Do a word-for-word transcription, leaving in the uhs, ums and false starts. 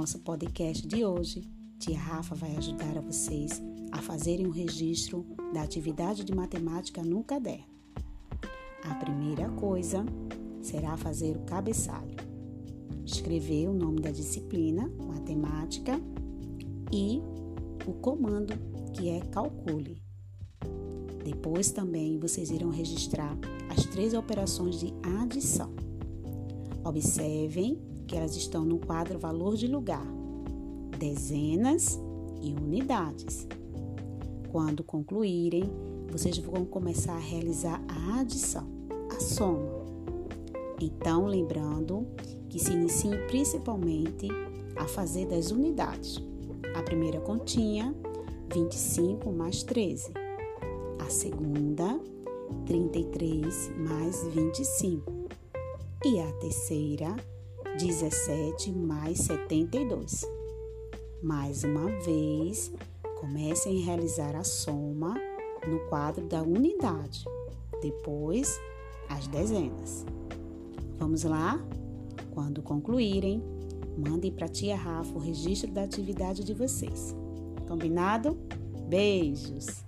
nosso podcast de hoje, tia Rafa vai ajudar a vocês a fazerem um registro da atividade de matemática no caderno. A primeira coisa será fazer o cabeçalho. Escrever o nome da disciplina, matemática, e o comando, que é calcule. Depois também vocês irão registrar as três operações de adição. Observem que elas estão no quadro valor de lugar, dezenas e unidades. Quando concluírem, vocês vão começar a realizar a adição, a soma. Então, lembrando que se iniciem principalmente a fazer das unidades. A primeira continha, vinte e cinco mais treze. A segunda, trinta e três mais vinte e cinco. E a terceira, dezessete mais setenta e dois. Mais uma vez, comecem a realizar a soma no quadro da unidade. Depois, as dezenas. Vamos lá? Quando concluírem, mandem para a tia Rafa o registro da atividade de vocês. Combinado? Beijos!